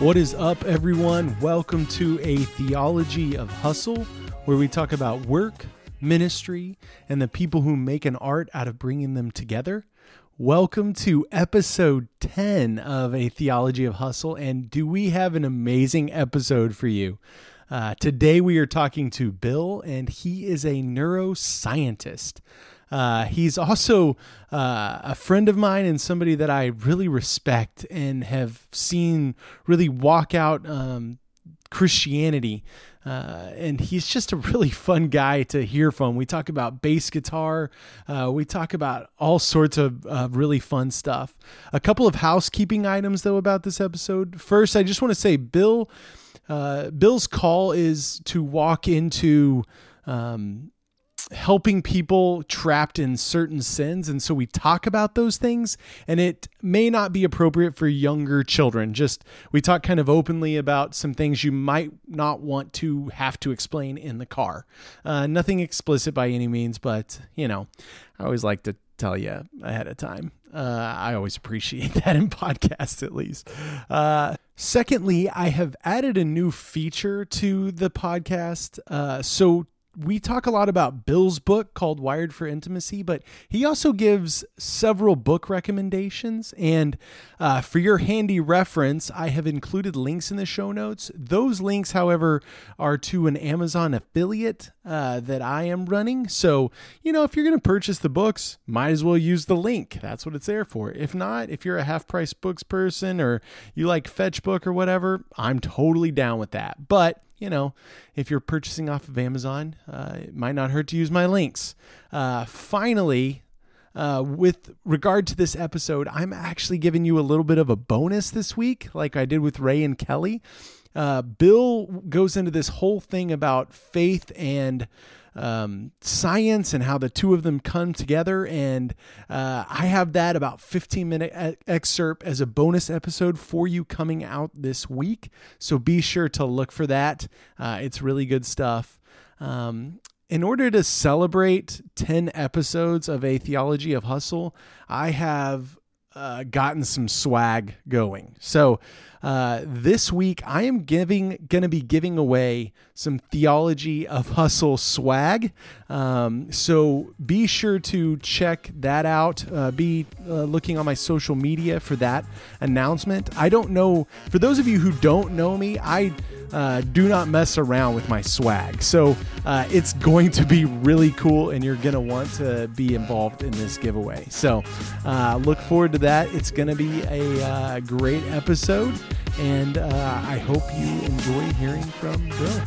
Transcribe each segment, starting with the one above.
What is up, everyone? Welcome to A Theology of Hustle, where we talk about work, ministry, and the people who make an art out of bringing them together. Welcome to episode 10 of A Theology of Hustle, and do we have an amazing episode for you? Today we are talking to Bill, and he is a neuroscientist. He's also a friend of mine and somebody that I really respect and have seen really walk out Christianity. And he's just a really fun guy to hear from. We talk about bass guitar. We talk about all sorts of really fun stuff. A couple of housekeeping items, though, about this episode. First, I just want to say Bill's call is to walk into helping people trapped in certain sins. And so we talk about those things, and it may not be appropriate for younger children. We talk kind of openly about some things you might not want to have to explain in the car. Nothing explicit by any means, but I always like to tell you ahead of time. I always appreciate that in podcasts, at least. Secondly, I have added a new feature to the podcast. So we talk a lot about Bill's book called Wired for Intimacy, but he also gives several book recommendations. And for your handy reference, I have included links in the show notes. Those links, however, are to an Amazon affiliate that I am running. So, if you're going to purchase the books, might as well use the link. That's what it's there for. If not, if you're a half-price books person or you like Fetchbook or whatever, I'm totally down with that. But if you're purchasing off of Amazon, it might not hurt to use my links. Finally, with regard to this episode, I'm actually giving you a little bit of a bonus this week, like I did with Ray and Kelly. Bill goes into this whole thing about faith and science and how the two of them come together. And I have that about 15-minute excerpt as a bonus episode for you coming out this week. So be sure to look for that. It's really good stuff. In order to celebrate 10 episodes of A Theology of Hustle, I have gotten some swag going. So this week I am going to be giving away some Theology of Hustle swag. So be sure to check that out. Be looking on my social media for that announcement. I don't know, for those of you who don't know me, I do not mess around with my swag. So it's going to be really cool, and you're going to want to be involved in this giveaway. So look forward to that. It's going to be a great episode, and I hope you enjoy hearing from Bill.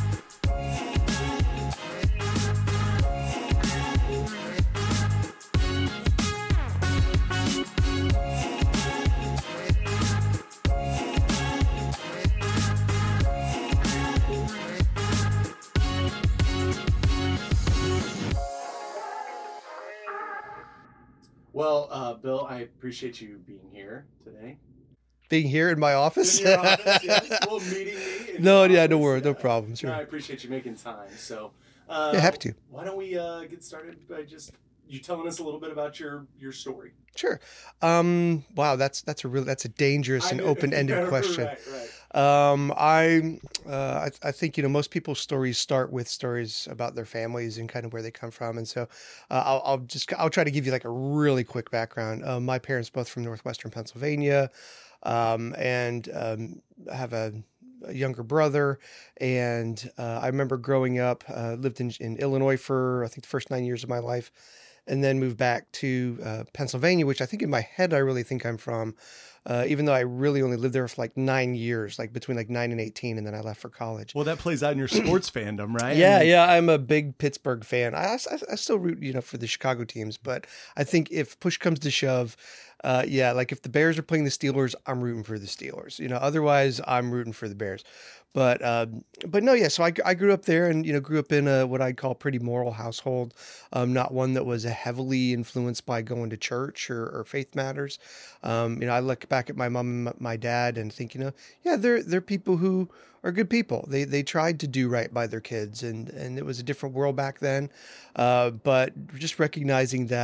Well, Bill, I appreciate you being here today. Being here in my office? In your office, yes. Well, meeting me. No worries, no problem. Sure. No, I appreciate you making time. So, happy to. Why don't we get started by just you telling us a little bit about your story? Sure. Wow, that's a dangerous and open-ended question. Right. I think most people's stories start with stories about their families and kind of where they come from, and so I'll try to give you like a really quick background. My parents both from northwestern Pennsylvania, and have a younger brother, and I remember growing up, lived in Illinois for I think the first 9 years of my life, and then moved back to Pennsylvania, which I think in my head I really think I'm from, even though I really only lived there for like 9 years, like between like 9 and 18, and then I left for college. Well, that plays out in your sports fandom, right? Yeah, I'm a big Pittsburgh fan. I still root, for the Chicago teams, but I think if push comes to shove, like if the Bears are playing the Steelers, I'm rooting for the Steelers. Otherwise I'm rooting for the Bears. But no, yeah. So I grew up there, and grew up in a what I'd call pretty moral household, not one that was heavily influenced by going to church or faith matters. I look back at my mom and my dad and think, they're people who are good people. They tried to do right by their kids, and it was a different world back then. But just recognizing that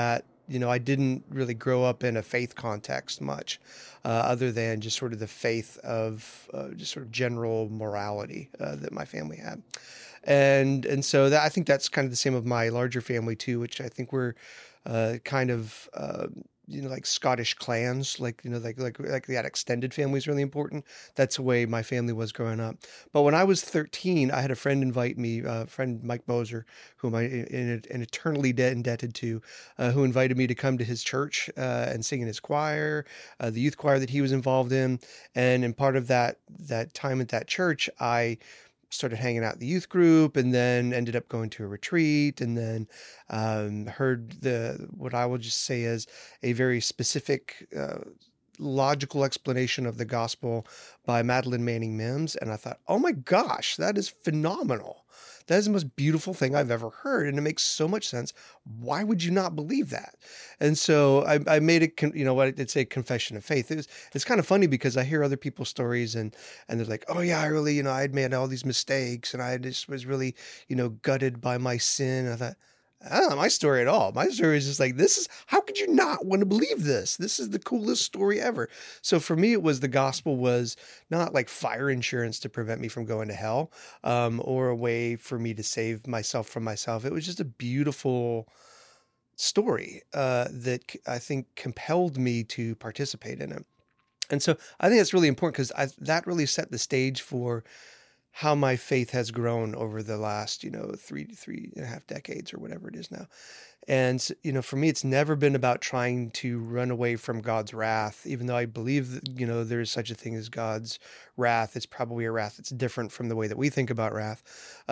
I didn't really grow up in a faith context much, other than just sort of the faith of just sort of general morality that my family had. And so that I think that's kind of the same of my larger family too, which I think we're kind of like Scottish clans, like like that extended family is really important. That's the way my family was growing up. But when I was 13, I had a friend invite me, friend Mike Moser, whom I am eternally indebted to, who invited me to come to his church and sing in his choir, the youth choir that he was involved in, and in part of that time at that church, I started hanging out in the youth group, and then ended up going to a retreat, and then heard what I will just say is a very specific logical explanation of the gospel by Madeline Manning Mims. And I thought, oh my gosh, that is phenomenal. That is the most beautiful thing I've ever heard. And it makes so much sense. Why would you not believe that? And so I made it, it's a confession of faith. It's kind of funny because I hear other people's stories and they're like, oh yeah, I really, I'd made all these mistakes and I just was really, gutted by my sin. And I thought, that's not my story at all. My story is just like, how could you not want to believe this? This is the coolest story ever. So for me, the gospel was not like fire insurance to prevent me from going to hell, or a way for me to save myself from myself. It was just a beautiful story that I think compelled me to participate in it. And so I think that's really important because that really set the stage for how my faith has grown over the last, 3.5 decades or whatever it is now. And, for me, it's never been about trying to run away from God's wrath, even though I believe that, there is such a thing as God's wrath. It's probably a wrath that's different from the way that we think about wrath.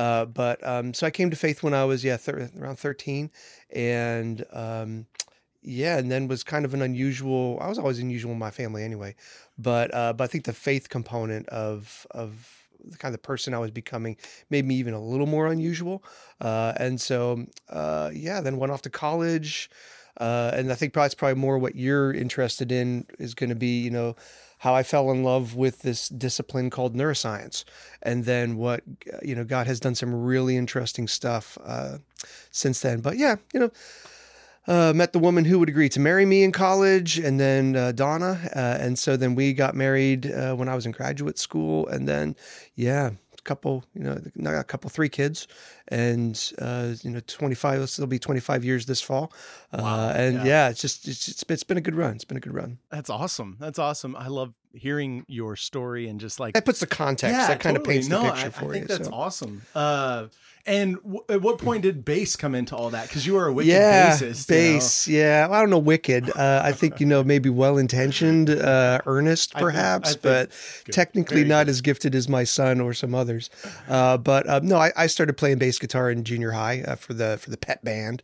So I came to faith when I was, around 13. And, and then was kind of I was always unusual in my family anyway. But I think the faith component of the kind of person I was becoming made me even a little more unusual. Then went off to college. And I think it's probably more what you're interested in is going to be, how I fell in love with this discipline called neuroscience. And then what, God has done some really interesting stuff since then. But met the woman who would agree to marry me in college, and then Donna. And so then we got married when I was in graduate school. And then, three kids, and 25. It'll be 25 years this fall. Wow. It's been a good run. It's been a good run. That's awesome. I love hearing your story and just like that puts the context. That kind of paints the picture for you. I think that's awesome. And at what point did bass come into all that? Because you are a wicked bassist. Bass. Yeah. Well, I don't know wicked. I think, maybe well-intentioned, earnest perhaps, but technically not as gifted as my son or some others. I started playing bass guitar in junior high for the pet band.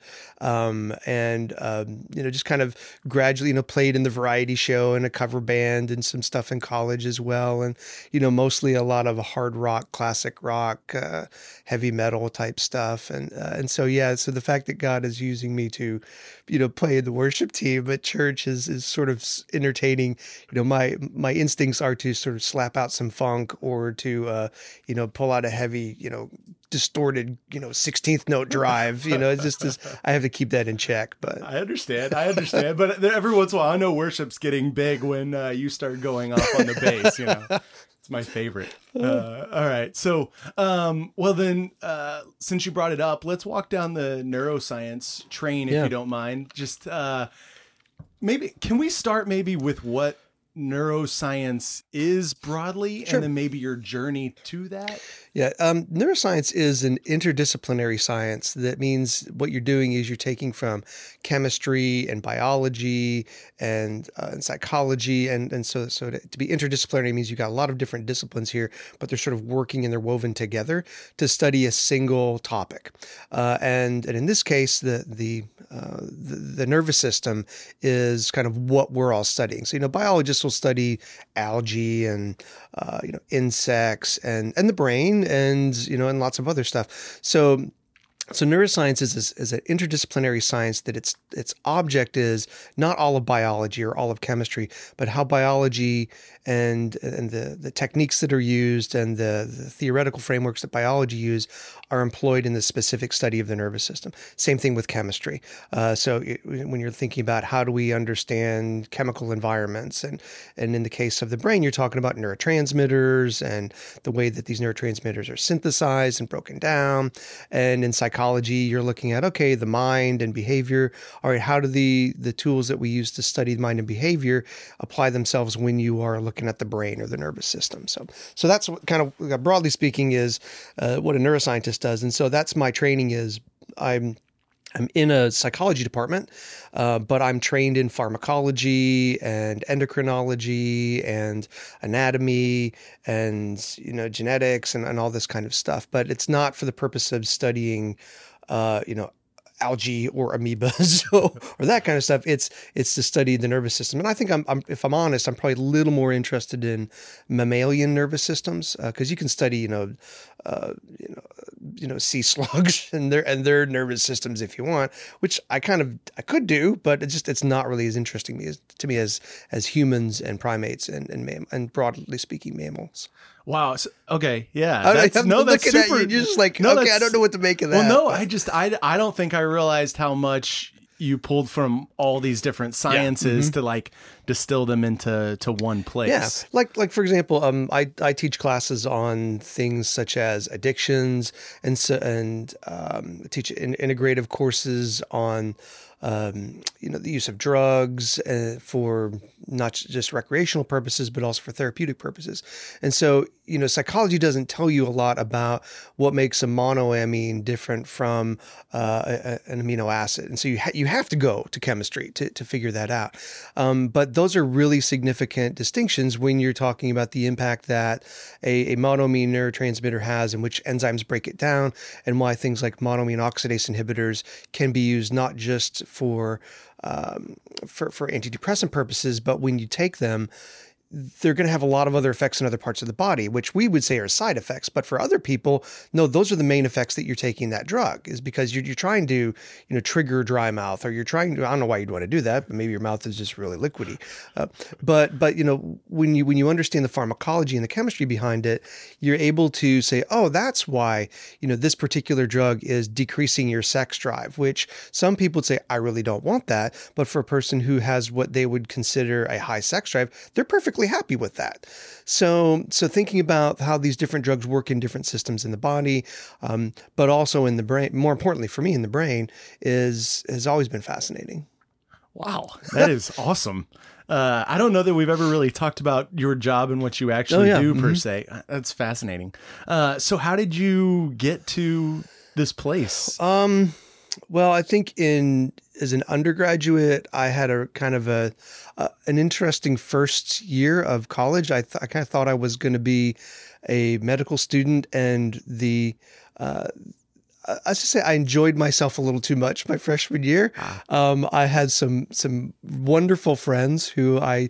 Just kind of gradually, played in the variety show and a cover band and some stuff in college as well. And, mostly a lot of hard rock, classic rock, heavy metal type stuff. So the fact that God is using me to, play in the worship team at church is sort of entertaining. My instincts are to sort of slap out some funk or to, pull out a heavy, distorted, 16th note drive, it's just I have to keep that in check. But I understand. But every once in a while, I know worship's getting big when you start going off on the bass, It's my favorite. All right. So, since you brought it up, let's walk down the neuroscience train, if you don't mind. Just maybe, can we start with what neuroscience is broadly, Sure. and then maybe your journey to that? Yeah. Neuroscience is an interdisciplinary science. That means what you're doing is you're taking from chemistry and biology and psychology. And so to be interdisciplinary means you've got a lot of different disciplines here, but they're sort of working and they're woven together to study a single topic. And in this case, the nervous system is kind of what we're all studying. So, biologists will study algae and, insects and the brain and lots of other stuff. So So neuroscience is an interdisciplinary science that its object is not all of biology or all of chemistry, but how biology and the techniques that are used and the theoretical frameworks that biology use are employed in the specific study of the nervous system. Same thing with chemistry. When you're thinking about how do we understand chemical environments, and in the case of the brain, you're talking about neurotransmitters and the way that these neurotransmitters are synthesized and broken down. And in psychology, you're looking at, okay, the mind and behavior. All right, how do the tools that we use to study the mind and behavior apply themselves when you are looking at the brain or the nervous system? So that's what kind of, broadly speaking, is what a neuroscientist does. And so that's my training is I'm in a psychology department, but I'm trained in pharmacology and endocrinology and anatomy and, genetics and all this kind of stuff. But it's not for the purpose of studying, algae or amoebas or that kind of stuff. It's to study the nervous system. And I think if I'm honest, I'm probably a little more interested in mammalian nervous systems, because you can study, sea slugs and their nervous systems if you want, which I could do, but it's not really as interesting to me as humans and primates and broadly speaking mammals. Wow. Okay. Yeah. That's super. You're just like, no, okay, I don't know what to make of that. Well, no, I don't think I realized how much you pulled from all these different sciences to like distill them into one place. Yeah. Like for example, I teach classes on things such as addictions and teach integrative courses on the use of drugs for not just recreational purposes, but also for therapeutic purposes. And so, psychology doesn't tell you a lot about what makes a monoamine different from an amino acid. And so you have to go to chemistry to figure that out. But those are really significant distinctions when you're talking about the impact that a monoamine neurotransmitter has and which enzymes break it down, and why things like monoamine oxidase inhibitors can be used not just for antidepressant purposes, but when you take them, they're going to have a lot of other effects in other parts of the body, which we would say are side effects. But for other people, no, those are the main effects that you're taking that drug, is because you're trying to, trigger dry mouth, or you're trying to, I don't know why you'd want to do that, but maybe your mouth is just really liquidy. But when you understand the pharmacology and the chemistry behind it, you're able to say, oh, that's why, this particular drug is decreasing your sex drive, which some people would say, I really don't want that. But for a person who has what they would consider a high sex drive, they're perfectly happy with that. So thinking about how these different drugs work in different systems in the body, but also in the brain, more importantly for me in the brain, has always been fascinating. Wow, that is awesome. I don't know that we've ever really talked about your job and what you actually do per se. That's fascinating. So how did you get to this place? Well, I think as an undergraduate, I had a kind of an interesting first year of college. I kind of thought I was going to be a medical student, and I should say I enjoyed myself a little too much my freshman year. I had some wonderful friends who I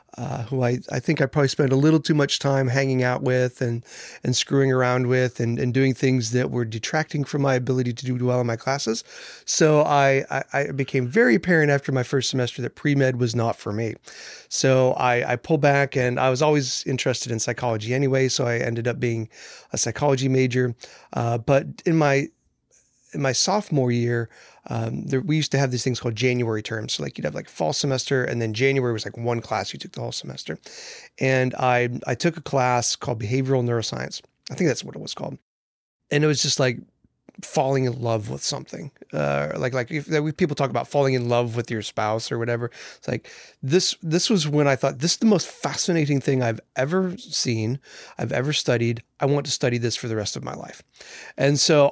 think I probably spent a little too much time hanging out with and screwing around with and doing things that were detracting from my ability to do well in my classes. So I became very apparent after my first semester that pre-med was not for me. So I pulled back, and I was always interested in psychology anyway, so I ended up being a psychology major. But in my sophomore year, we used to have these things called January terms. So like you'd have like fall semester, and then January was like one class you took the whole semester. And I took a class called behavioral neuroscience. I think that's what it was called. And it was just like falling in love with something. Like if people talk about falling in love with your spouse or whatever. It's like this was when I thought, this is the most fascinating thing I've ever seen, I've ever studied. I want to study this for the rest of my life. And so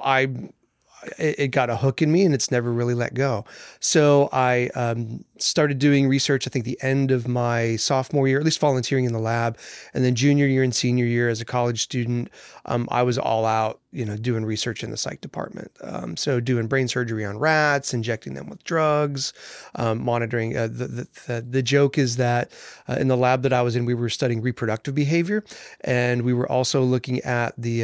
it got a hook in me, and it's never really let go. So I started doing research, I think the end of my sophomore year, at least volunteering in the lab. And then junior year and senior year as a college student, I was all out, doing research in the psych department. So doing brain surgery on rats, injecting them with drugs, monitoring. The joke is that in the lab that I was in, we were studying reproductive behavior, and we were also looking at the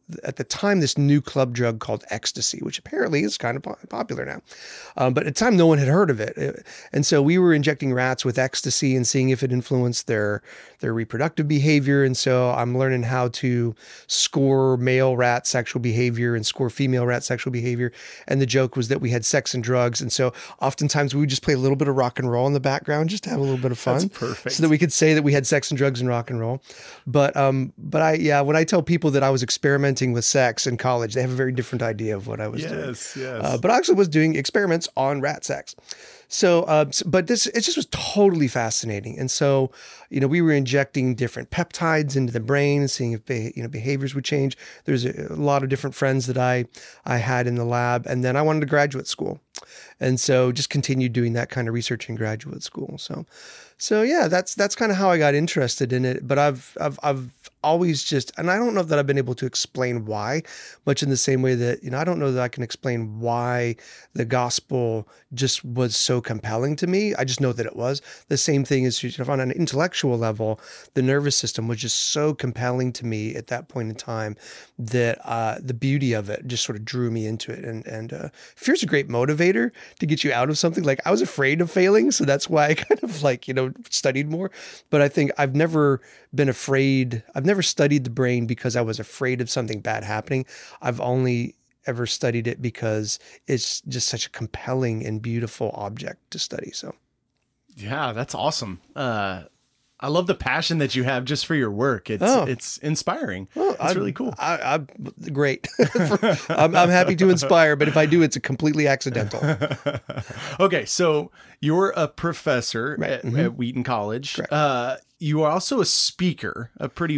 at the time this new club drug called ecstasy, which apparently is kind of popular now. But at the time, no one had heard of it. And so we were injecting rats with ecstasy and seeing if it influenced their reproductive behavior. And so I'm learning how to score male rat sexual behavior and score female rat sexual behavior. And the joke was that we had sex and drugs. And so oftentimes we would just play a little bit of rock and roll in the background just to have a little bit of fun. That's perfect. So that we could say that we had sex and drugs and rock and roll. But when I tell people that I was experimenting with sex in college, they have a very different idea of what I was doing. Yes. But I actually was doing experiments on rat sex. So, but it just was totally fascinating. And so, we were injecting different peptides into the brain and seeing if, behaviors would change. There's a lot of different friends that I had in the lab. And then I wanted to graduate school. And so just continued doing that kind of research in graduate school. So yeah, that's kind of how I got interested in it. But I've always just, and I don't know that I've been able to explain why, much in the same way that, I don't know that I can explain why the gospel just was so compelling to me. I just know that it was. The same thing is on an intellectual level, the nervous system was just so compelling to me at that point in time that the beauty of it just sort of drew me into it. And fear's a great motivator to get you out of something. Like I was afraid of failing, so that's why I kind of studied more. But I think I've never been afraid. I've never studied the brain because I was afraid of something bad happening. I've only ever studied it because it's just such a compelling and beautiful object to study. So, yeah, that's awesome. I love the passion that you have just for your work. It's inspiring. It's really cool. I'm great. I'm happy to inspire, but if I do, it's a completely accidental. Okay, so you're a professor at Wheaton College. You are also a speaker,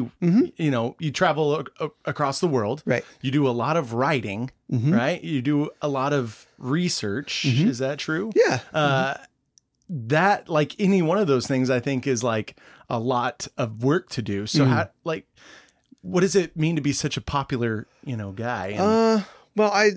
you travel across the world. Right. You do a lot of writing, right? You do a lot of research. Is that true? Yeah. That, like any one of those things, I think is like a lot of work to do. So what does it mean to be such a popular, guy? Well,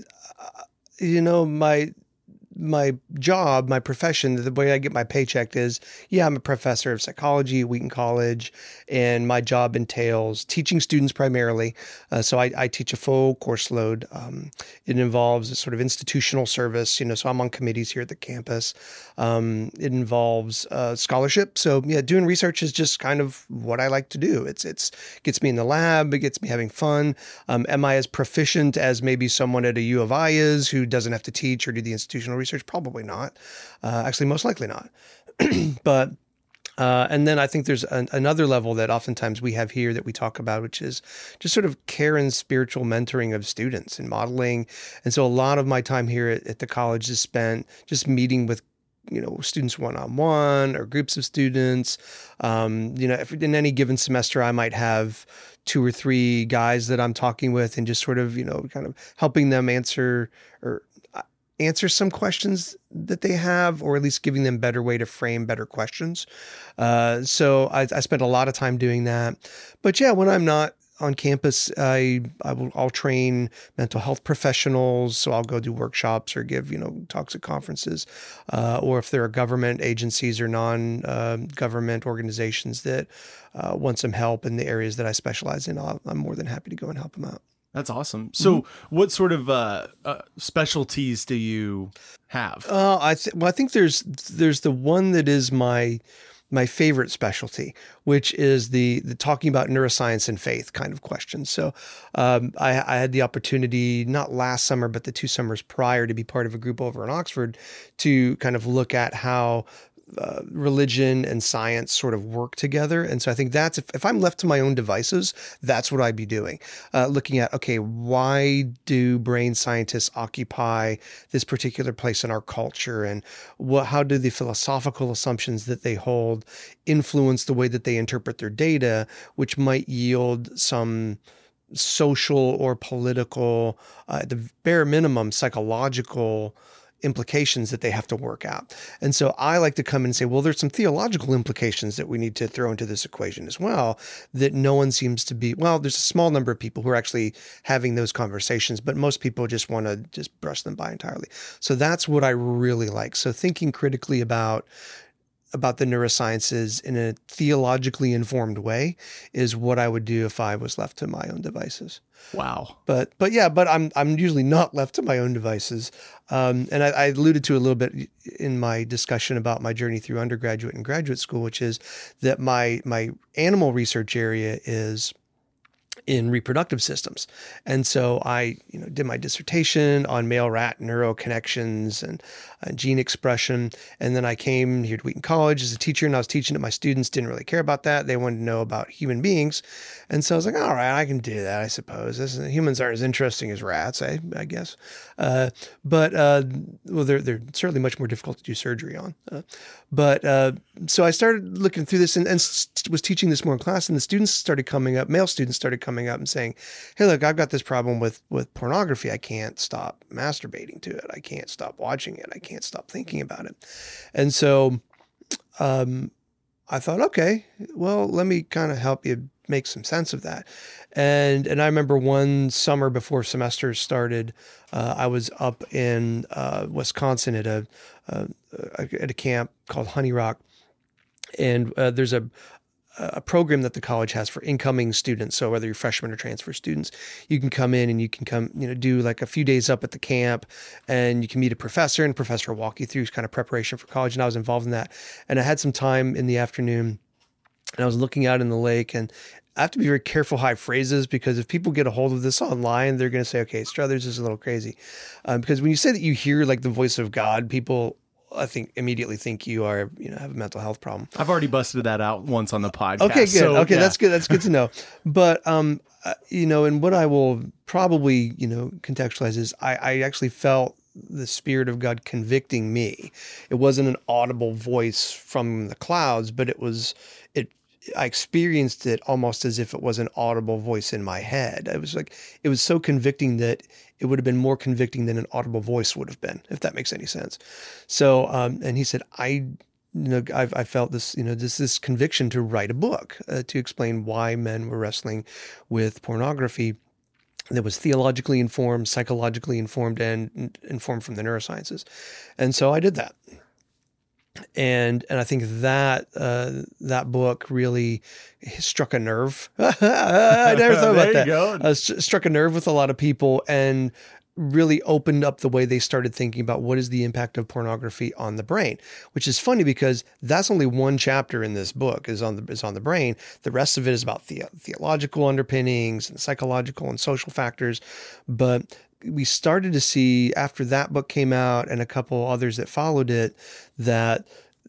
my job, my profession, the way I get my paycheck is, I'm a professor of psychology at Wheaton College, and my job entails teaching students primarily. So I teach a full course load. It involves a sort of institutional service, so I'm on committees here at the campus. It involves scholarship. So doing research is just kind of what I like to do. It's gets me in the lab. It gets me having fun. Am I as proficient as maybe someone at a U of I is who doesn't have to teach or do the institutional research? Probably not. Actually, most likely not. But and then I think there's another level that oftentimes we have here that we talk about, which is just sort of care and spiritual mentoring of students and modeling. And so a lot of my time here at the college is spent just meeting with students one-on-one or groups of students. If in any given semester I might have 2 or 3 guys that I'm talking with and just sort of, kind of helping them answer some questions that they have, or at least giving them better way to frame better questions. So I spend a lot of time doing that. But when I'm not on campus, I'll train mental health professionals. So I'll go do workshops or give, talks at conferences, or if there are government agencies or non-government organizations that want some help in the areas that I specialize in, I'm more than happy to go and help them out. That's awesome. So what sort of specialties do you have? I think there's the one that is my favorite specialty, which is the talking about neuroscience and faith kind of questions. So I had the opportunity, not last summer, but the 2 summers prior, to be part of a group over in Oxford to kind of look at how religion and science sort of work together. And so I think that's, if I'm left to my own devices, that's what I'd be doing. Looking at, okay, why do brain scientists occupy this particular place in our culture? And how do the philosophical assumptions that they hold influence the way that they interpret their data, which might yield some social or political, at the bare minimum, psychological implications that they have to work out. And so I like to come in and say, well, there's some theological implications that we need to throw into this equation as well, that no one seems to be, there's a small number of people who are actually having those conversations, but most people just want to just brush them by entirely. So that's what I really like. So thinking critically about about the neurosciences in a theologically informed way is what I would do if I was left to my own devices. Wow. But I'm usually not left to my own devices. And I alluded to a little bit in my discussion about my journey through undergraduate and graduate school, which is that my animal research area is in reproductive systems. And so I, did my dissertation on male rat neuroconnections and gene expression. And then I came here to Wheaton College as a teacher, and I was teaching it. My students didn't really care about that. They wanted to know about human beings. And so I was like, all right, I can do that, I suppose. Humans aren't as interesting as rats, I guess. But they're certainly much more difficult to do surgery on. So I started looking through this and was teaching this more in class, and the students started coming up, male students started coming up and saying, hey, look, I've got this problem with pornography. I can't stop masturbating to it. I can't stop watching it. I can't stop thinking about it. And so I thought, okay, well, let me kind of help you make some sense of that. And I remember one summer before semester started, I was up in Wisconsin at a camp called Honey Rock. And there's a program that the college has for incoming students. So whether you're freshmen or transfer students, you can come in and you can come, do like a few days up at the camp, and you can meet a professor, and the professor will walk you through kind of preparation for college. And I was involved in that. And I had some time in the afternoon, and I was looking out in the lake, and I have to be very careful how I phrase this, because if people get a hold of this online, they're going to say, okay, Struthers is a little crazy. Because when you say that you hear like the voice of God, people, I think, immediately think you are, have a mental health problem. I've already busted that out once on the podcast. Okay, good. So, okay, yeah. That's good. That's good to know. But, and what I will probably, contextualize is I actually felt the Spirit of God convicting me. It wasn't an audible voice from the clouds, but I experienced it almost as if it was an audible voice in my head. It was so convicting that it would have been more convicting than an audible voice would have been, if that makes any sense. So, and he said, I felt this, this conviction to write a book, to explain why men were wrestling with pornography that was theologically informed, psychologically informed, and informed from the neurosciences. And so I did that. And I think that that book really struck a nerve. I never thought about that. Struck a nerve with a lot of people, and really opened up the way they started thinking about what is the impact of pornography on the brain. Which is funny, because that's only one chapter in this book is on the brain. The rest of it is about theological underpinnings and psychological and social factors, but we started to see after that book came out and a couple others that followed it that,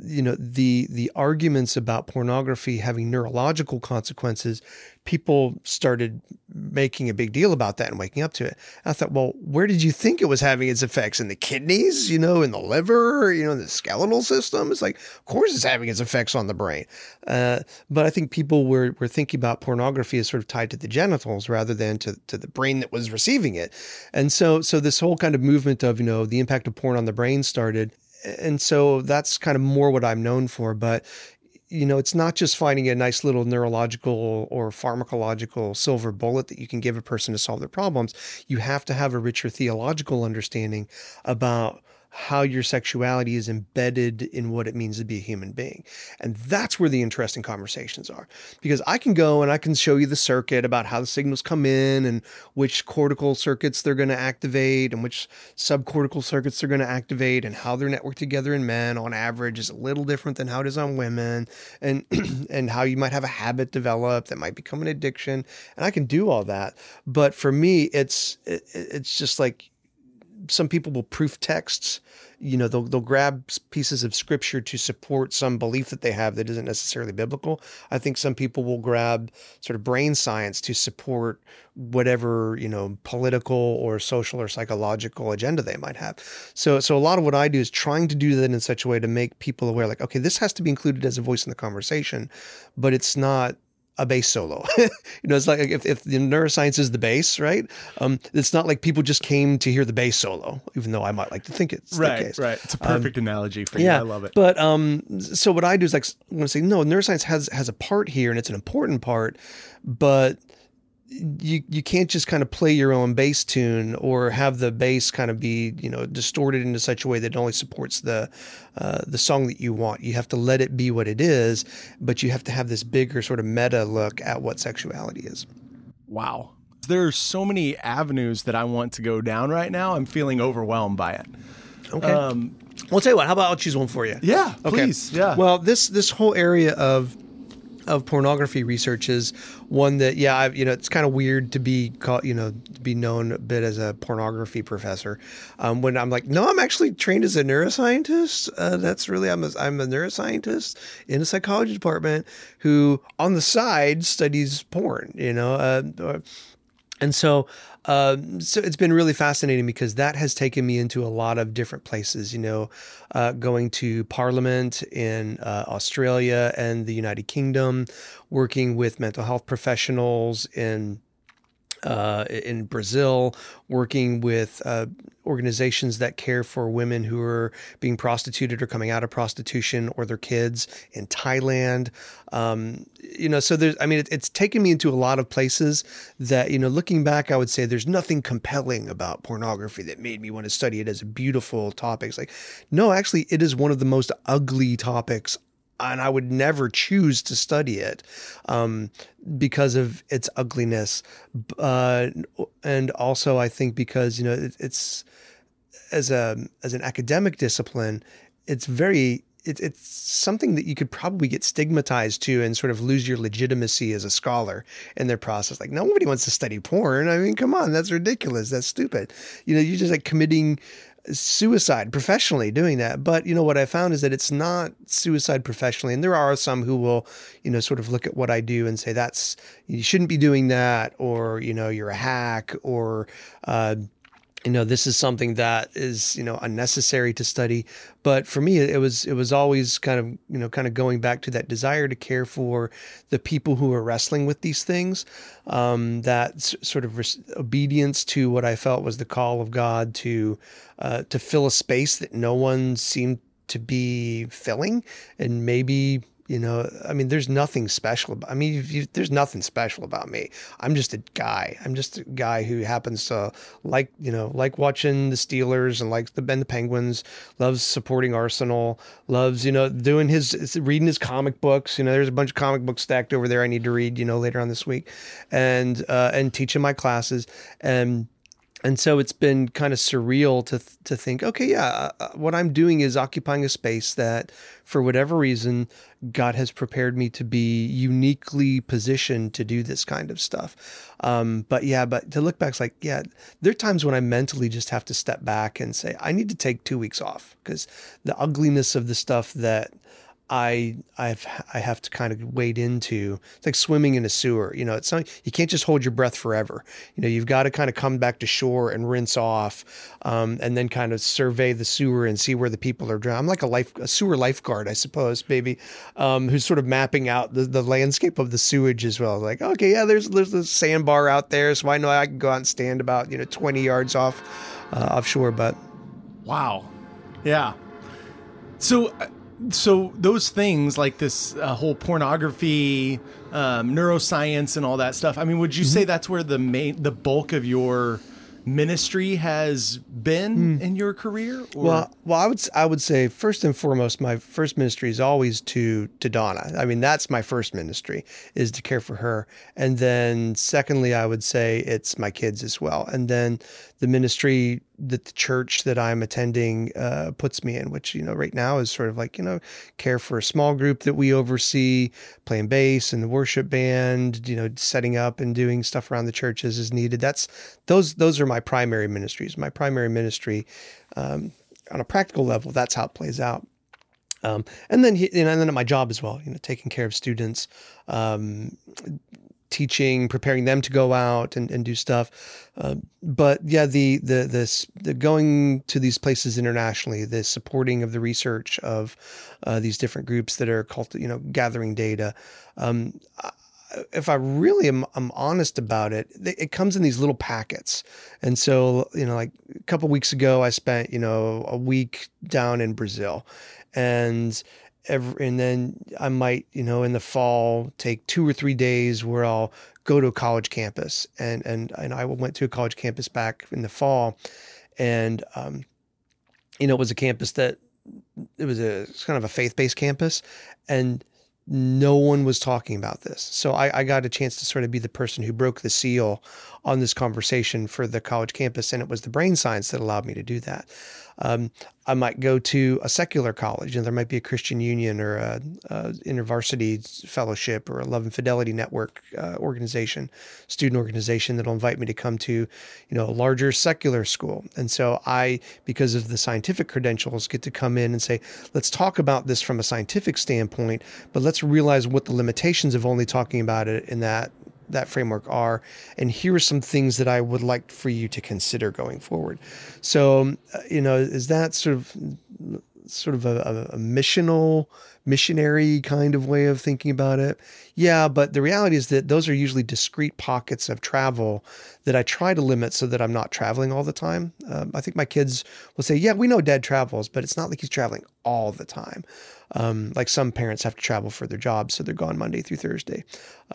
the arguments about pornography having neurological consequences, people started making a big deal about that and waking up to it. I thought, well, where did you think it was having its effects? In the kidneys, in the liver, in the skeletal system? It's like, of course it's having its effects on the brain. But I think people were thinking about pornography as sort of tied to the genitals rather than to the brain that was receiving it. And so this whole kind of movement of, the impact of porn on the brain started. And so that's kind of more what I'm known for. But, it's not just finding a nice little neurological or pharmacological silver bullet that you can give a person to solve their problems. You have to have a richer theological understanding about how your sexuality is embedded in what it means to be a human being. And that's where the interesting conversations are. Because I can go and I can show you the circuit about how the signals come in and which cortical circuits they're going to activate and which subcortical circuits they're going to activate and how they're networked together in men on average is a little different than how it is on women, and and how you might have a habit develop that might become an addiction. And I can do all that. But for me, it's just like, some people will proof texts, they'll grab pieces of scripture to support some belief that they have that isn't necessarily biblical. I think some people will grab sort of brain science to support whatever, political or social or psychological agenda they might have. So a lot of what I do is trying to do that in such a way to make people aware, like, okay, this has to be included as a voice in the conversation, but it's not a bass solo. It's like if the neuroscience is the bass, right? It's not like people just came to hear the bass solo, even though I might like to think it's the case. Right. It's a perfect analogy for you. I love it. But so what I do is I'm going to say, no, neuroscience has a part here, and it's an important part, but you can't just kind of play your own bass tune or have the bass kind of be, you know, distorted into such a way that it only supports the song that you want. You have to let it be what it is, but you have to have this bigger sort of meta look at what sexuality is. Wow. There are so many avenues that I want to go down right now. I'm feeling overwhelmed by it. Okay. Well, I'll tell you what, how about I'll choose one for you? Yeah, okay. Please. Yeah. Well, this whole area of pornography research is one that, it's kind of weird to be called, to be known a bit as a pornography professor. When I'm like, no, I'm actually trained as a neuroscientist. That's really, I'm a neuroscientist in a psychology department who on the side studies porn, and so it's been really fascinating because that has taken me into a lot of different places, going to Parliament in Australia and the United Kingdom, working with mental health professionals in Brazil, working with organizations that care for women who are being prostituted or coming out of prostitution or their kids in Thailand. So it's taken me into a lot of places that, looking back, I would say there's nothing compelling about pornography that made me want to study it as a beautiful topic. It's like, no, actually, it is one of the most ugly topics, and I would never choose to study it because of its ugliness. And also, I think because, it's as an academic discipline, it's something that you could probably get stigmatized to and sort of lose your legitimacy as a scholar in their process. Like, nobody wants to study porn. I mean, come on, that's ridiculous. That's stupid. You're just like committing suicide professionally doing that. But what I found is that it's not suicide professionally. And there are some who will, sort of look at what I do and say, you shouldn't be doing that, or, you're a hack, or, this is something that is, unnecessary to study. But for me, it was always kind of going back to that desire to care for the people who are wrestling with these things, that sort of obedience to what I felt was the call of God to fill a space that no one seemed to be filling. And maybe, there's nothing special about, there's nothing special about me. I'm just a guy. I'm just a guy who happens to like watching the Steelers and likes the Penguins, loves supporting Arsenal, loves, reading his comic books. There's a bunch of comic books stacked over there I need to read, later on this week, and teaching my classes. And so it's been kind of surreal to think, okay, what I'm doing is occupying a space that, for whatever reason, God has prepared me to be uniquely positioned to do this kind of stuff. But to look back, it's like, there are times when I mentally just have to step back and say, I need to take 2 weeks off, because the ugliness of the stuff that I have to kind of wade into. It's like swimming in a sewer. It's not, you can't just hold your breath forever. You've got to kind of come back to shore and rinse off, and then kind of survey the sewer and see where the people are drowning. I'm like a sewer lifeguard, I suppose, maybe, who's sort of mapping out the landscape of the sewage as well. Like, okay, there's the sandbar out there, so I know I can go out and stand about 20 yards offshore. But wow, yeah. So those things like this whole pornography, neuroscience, and all that stuff. Would you say that's where the bulk of your ministry has been in your career? Or? Well, I would say first and foremost, my first ministry is always to Donna. That's my first ministry, is to care for her. And then secondly, I would say it's my kids as well. And then the ministry that the church that I'm attending puts me in, which, right now is sort of like, care for a small group that we oversee, playing bass and the worship band, setting up and doing stuff around the churches as needed. Those are my primary ministries. My primary ministry, on a practical level, that's how it plays out. And then at my job as well, taking care of students, teaching, preparing them to go out and do stuff. But the going to these places internationally, the supporting of the research of these different groups that are gathering data. If I really am honest about it, it comes in these little packets. And so, like a couple of weeks ago, I spent, a week down in Brazil, and and then I might, in the fall take 2 or 3 days where I'll go to a college campus, and I went to a college campus back in the fall, and it was a campus that it's kind of a faith-based campus, and no one was talking about this. So I got a chance to sort of be the person who broke the seal on this conversation for the college campus, and it was the brain science that allowed me to do that. I might go to a secular college, and there might be a Christian Union or a InterVarsity fellowship or a Love and Fidelity Network student organization that'll invite me to come to, a larger secular school. And so I, because of the scientific credentials, get to come in and say, let's talk about this from a scientific standpoint, but let's realize what the limitations of only talking about it in that framework are, and here are some things that I would like for you to consider going forward. So, is that sort of a missionary kind of way of thinking about it? Yeah, but the reality is that those are usually discrete pockets of travel that I try to limit so that I'm not traveling all the time. I think my kids will say, yeah, we know Dad travels, but it's not like he's traveling all the time. Like some parents have to travel for their jobs, so they're gone Monday through Thursday.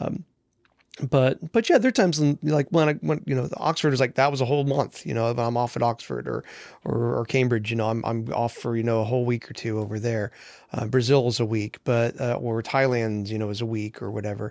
But yeah, there are times like when Oxford is like, that was a whole month, I'm off at Oxford or Cambridge, I'm off for, a whole week or two over there. Brazil is a week, or Thailand, is a week or whatever.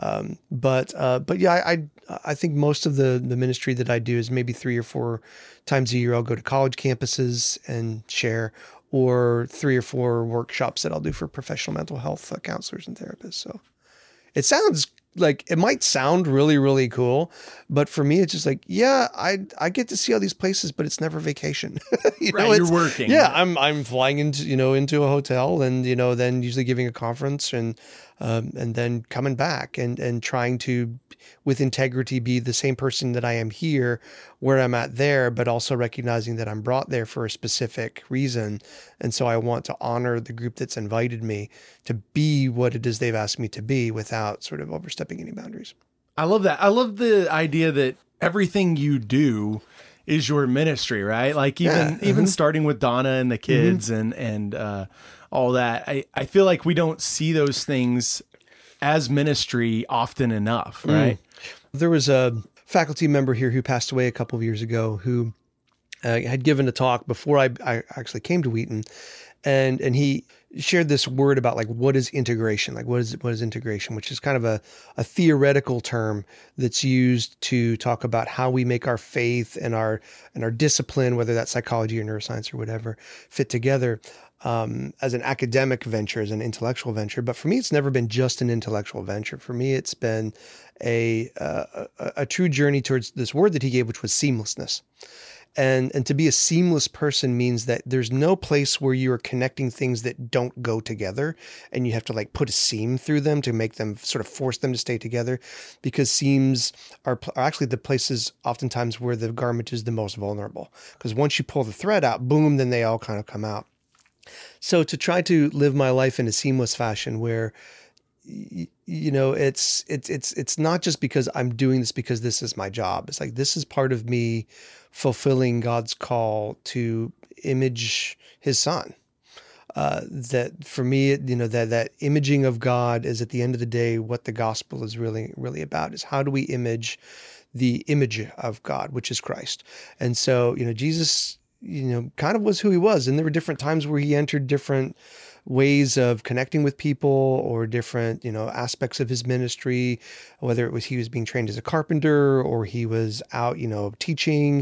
But yeah, I think most of the ministry that I do is maybe 3 or 4 times a year. I'll go to college campuses and share, or 3 or 4 workshops that I'll do for professional mental health counselors and therapists. So it sounds like, it might sound really, really cool, but for me, it's just like, yeah, I get to see all these places, but it's never vacation. You're working. Yeah. I'm flying into a hotel, and, then usually giving a conference, and then coming back and trying to, with integrity, be the same person that I am here, where I'm at there, but also recognizing that I'm brought there for a specific reason. And so I want to honor the group that's invited me to be what it is they've asked me to be, without sort of overstepping any boundaries. I love that. I love the idea that everything you do is your ministry, right? Like even starting with Donna and the kids and all that. I feel like we don't see those things as ministry often enough, right? There was a faculty member here who passed away a couple of years ago who had given a talk before I actually came to Wheaton, and he shared this word about like, what is integration? Like, what is integration, which is kind of a theoretical term that's used to talk about how we make our faith and our discipline, whether that's psychology or neuroscience or whatever, fit together. As an academic venture, as an intellectual venture. But for me, it's never been just an intellectual venture. For me, it's been a true journey towards this word that he gave, which was seamlessness. And to be a seamless person means that there's no place where you are connecting things that don't go together, and you have to like put a seam through them to make them, sort of force them to stay together, because seams are actually the places oftentimes where the garment is the most vulnerable. Because once you pull the thread out, boom, then they all kind of come out. So to try to live my life in a seamless fashion where, it's not just because I'm doing this because this is my job. It's like, this is part of me fulfilling God's call to image his son. That for me, that imaging of God is, at the end of the day, what the gospel is really, really about, is how do we image the image of God, which is Christ. And so, Jesus, kind of was who he was. And there were different times where he entered different ways of connecting with people, or different, aspects of his ministry, whether it was he was being trained as a carpenter, or he was out, teaching,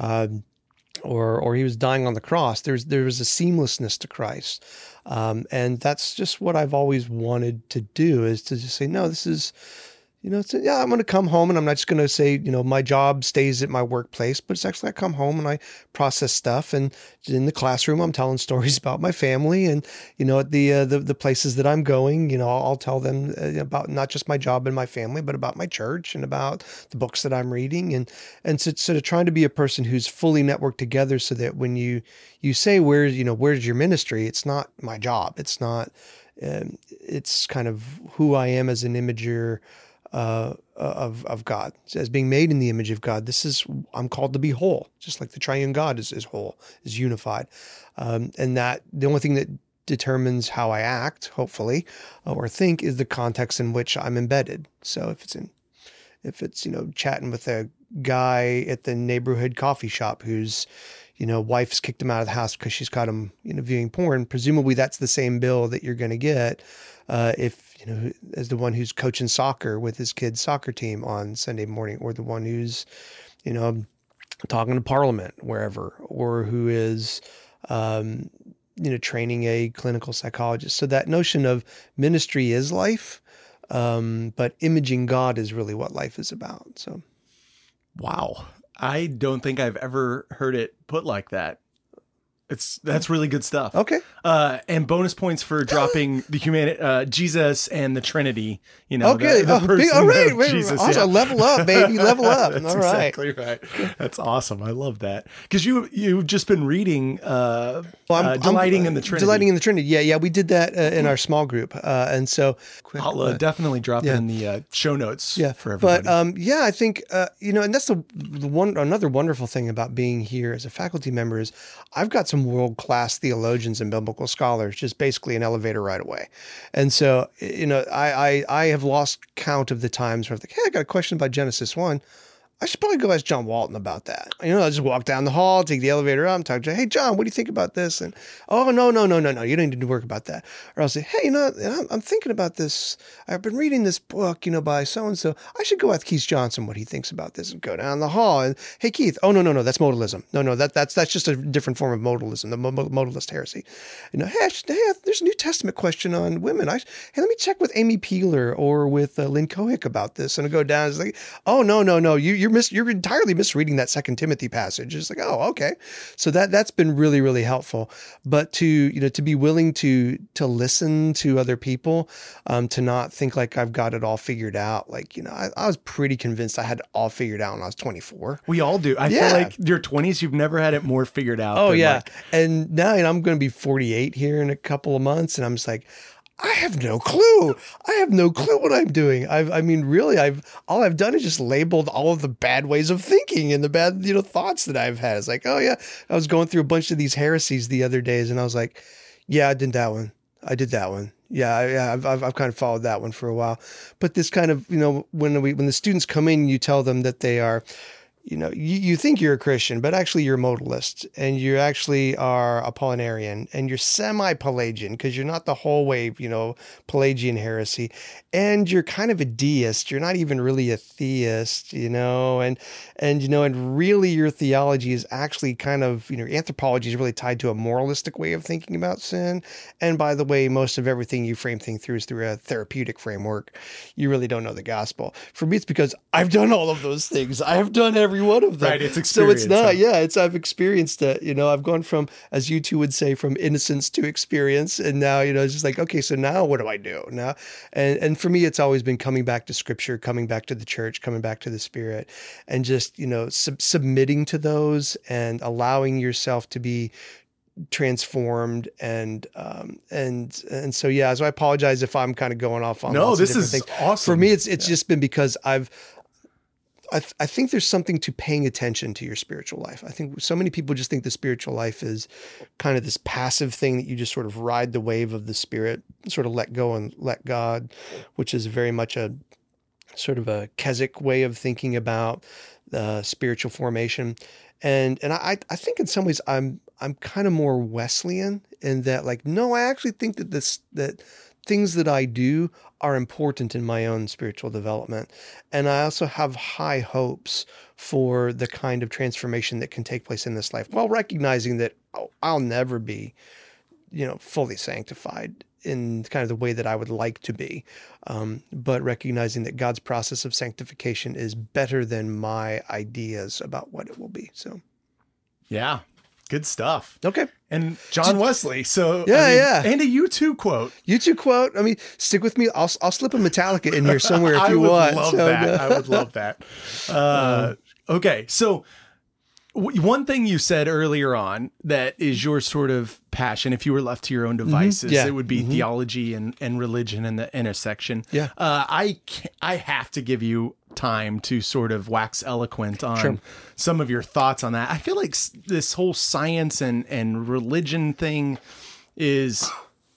or he was dying on the cross. There was a seamlessness to Christ. And that's just what I've always wanted to do, is to just say, no, this is, I'm going to come home, and I'm not just going to say, my job stays at my workplace, but it's actually, I come home and I process stuff, and in the classroom, I'm telling stories about my family, and, at the places that I'm going, I'll tell them about not just my job and my family, but about my church and about the books that I'm reading. And so sort of trying to be a person who's fully networked together, so that when you say, where's your ministry? It's not my job. It's not, it's kind of who I am as an imager of God, as being made in the image of God. I'm called to be whole, just like the triune God is whole, is unified. And that the only thing that determines how I act, hopefully, or think, is the context in which I'm embedded. So if it's, chatting with a guy at the neighborhood coffee shop whose, wife's kicked him out of the house because she's caught him, viewing porn, presumably that's the same bill that you're going to get if, as the one who's coaching soccer with his kid's soccer team on Sunday morning, or the one who's, talking to Parliament wherever, or who is, training a clinical psychologist. So that notion of ministry is life, but imaging God is really what life is about. So, wow. I don't think I've ever heard it put like that. That's really good stuff. Okay. And bonus points for dropping the Jesus and the Trinity. Okay. The person all right. of Jesus. Also, level up, baby. Level up. That's all right. exactly right. That's awesome. I love that because you've just been reading. Delighting in the Trinity. Delighting in the Trinity. Yeah. We did that in our small group, and so I'll definitely drop it in the show notes. For everybody. But I think and that's another wonderful thing about being here as a faculty member is I've got some world-class theologians and biblical scholars just basically an elevator right away. And so, I have lost count of the times where I'm like, hey, I got a question about Genesis 1. I should probably go ask John Walton about that. I just walk down the hall, take the elevator up, and talk to, hey, John, what do you think about this? And, oh, no, you don't need to work about that. Or I'll say, hey, I'm thinking about this. I've been reading this book, by so-and-so. I should go ask Keith Johnson what he thinks about this, and go down the hall. And, hey, Keith, oh, no, that's modalism. No, that's just a different form of modalism, the modalist heresy. Hey, there's a New Testament question on women. Hey, let me check with Amy Peeler or with Lynn Cohick about this. And I go down, it's like, oh, no, you're entirely misreading that 2 Timothy passage. It's like, oh, okay. So that's been really, really helpful. But to be willing to listen to other people, to not think like I've got it all figured out. Like, I was pretty convinced I had it all figured out when I was 24. We all do. I feel like your 20s, you've never had it more figured out. Oh, yeah. And now I'm going to be 48 here in a couple of months. And I'm just like, I have no clue. I have no clue what I'm doing. All I've done is just labeled all of the bad ways of thinking and the bad, thoughts that I've had. It's like, oh yeah, I was going through a bunch of these heresies the other days, and I was like, yeah, I did that one. Yeah, I've kind of followed that one for a while. But this kind of, when the students come in, you tell them that they are, you think you're a Christian, but actually you're a modalist, and you actually are Apollinarian, and you're semi-Pelagian because you're not the whole way, Pelagian heresy, and you're kind of a deist. You're not even really a theist, and really your theology is actually kind of, your anthropology is really tied to a moralistic way of thinking about sin. And by the way, most of everything you frame things through is through a therapeutic framework. You really don't know the gospel. For me, it's because I've done all of those things. I have done every one of them. Right, it's experience. So it's not, I've experienced it. I've gone from, as you two would say, from innocence to experience. And now, it's just like, okay, so now what do I do now? And for me, it's always been coming back to Scripture, coming back to the church, coming back to the Spirit, and just, submitting to those and allowing yourself to be transformed and so yeah. So I apologize if I'm kind of going off on no. This is things. Awesome. For me. It's just been because I think there's something to paying attention to your spiritual life. I think so many people just think the spiritual life is kind of this passive thing that you just sort of ride the wave of the Spirit, sort of let go and let God, which is very much a sort of a Keswick way of thinking about spiritual formation. And I think in some ways I'm kind of more Wesleyan in that, like, no, I actually think that things that I do are important in my own spiritual development. And I also have high hopes for the kind of transformation that can take place in this life, while recognizing that I'll never be, fully sanctified in kind of the way that I would like to be. But recognizing that God's process of sanctification is better than my ideas about what it will be. So, yeah. Good stuff. Okay. And John Wesley. So yeah. And a U2 quote. U2 quote. I mean, stick with me. I'll slip a Metallica in here somewhere if you want. I would love that. Okay. So one thing you said earlier on that is your sort of passion, if you were left to your own devices, it would be theology and religion and the intersection. Yeah. I have to give you time to sort of wax eloquent on some of your thoughts on that. I feel like this whole science and religion thing is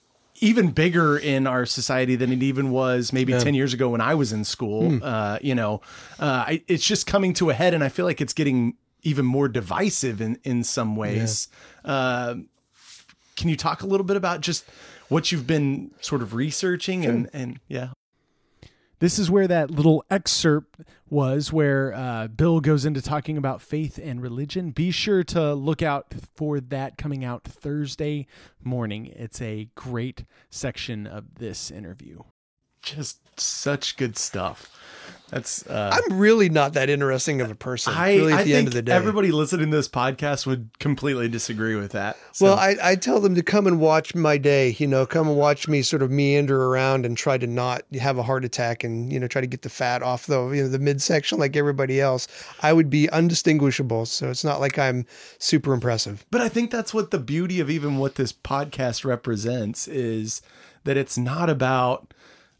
even bigger in our society than it even was maybe 10 years ago when I was in school. It's just coming to a head, and I feel like it's getting even more divisive in some ways. Can you talk a little bit about just what you've been sort of researching? And This is where that little excerpt was where Bill goes into talking about faith and religion. Be sure to look out for that coming out Thursday morning. It's a great section of this interview. Just such good stuff. That's I'm really not that interesting of a person. I At the think end of the day, everybody listening to this podcast would completely disagree with that. So. Well, I tell them to come and watch my day, come and watch me sort of meander around and try to not have a heart attack and, try to get the fat off the midsection like everybody else. I would be undistinguishable. So it's not like I'm super impressive. But I think that's what the beauty of even what this podcast represents is that it's not about,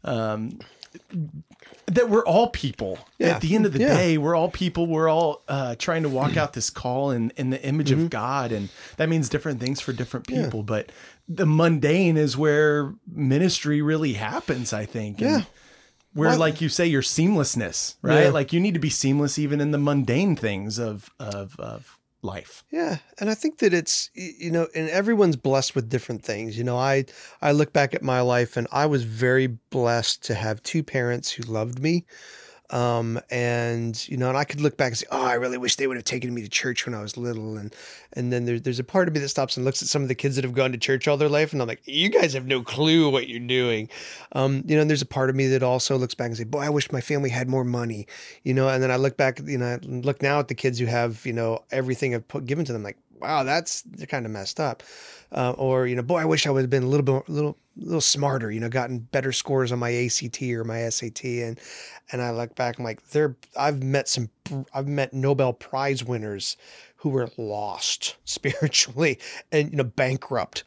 that we're all people. At the end of the day, we're all people. We're all trying to walk out this call in the image of God. And that means different things for different people. But the mundane is where ministry really happens, I think. And where, like you say, your seamlessness, right? Like you need to be seamless even in the mundane things of life. Yeah. And I think that it's, and everyone's blessed with different things. I look back at my life and I was very blessed to have two parents who loved me. And I could look back and say, oh, I really wish they would have taken me to church when I was little. And then there's a part of me that stops and looks at some of the kids that have gone to church all their life. And I'm like, you guys have no clue what you're doing. And there's a part of me that also looks back and say, boy, I wish my family had more money, and then I look back, I look now at the kids who have, everything I've given to them, like, wow, they're kind of messed up. Or, boy, I wish I would have been a little smarter, gotten better scores on my ACT or my SAT. And I look back, I'm like, I've met Nobel Prize winners who were lost spiritually and, bankrupt,